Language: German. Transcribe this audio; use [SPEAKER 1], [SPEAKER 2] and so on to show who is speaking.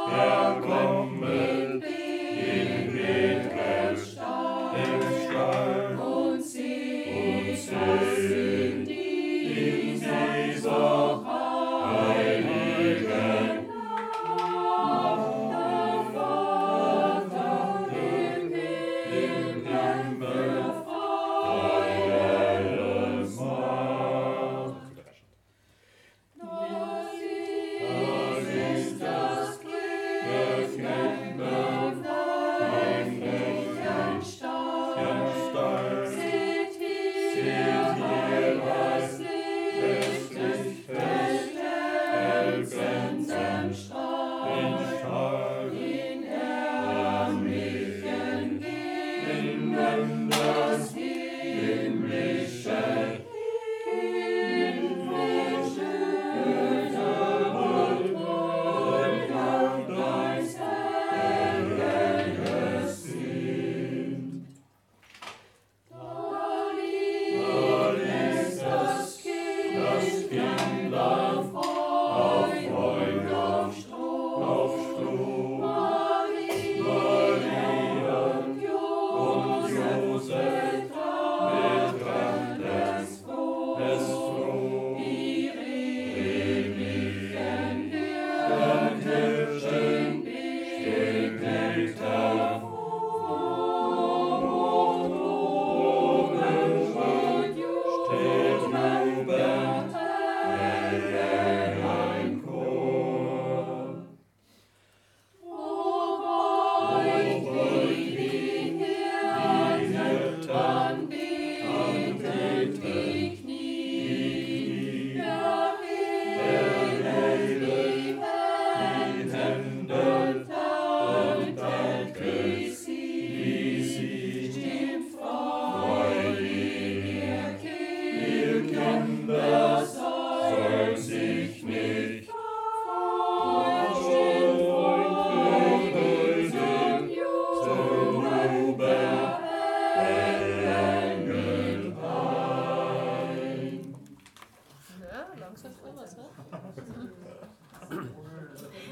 [SPEAKER 1] er kommet in Bethlehem im Stall und singt in dieser heiligen Nacht, der Vater im Himmel feiles macht. Das ist das Christkindlein, freundlichen Stall. Seht hier, was Licht glänzendem Stall, in ärmlichen Dingen das himmlische Kind beschüttet und Gleichs Helles sind. Da ist das Kindlein auf Heu, auf Stroh,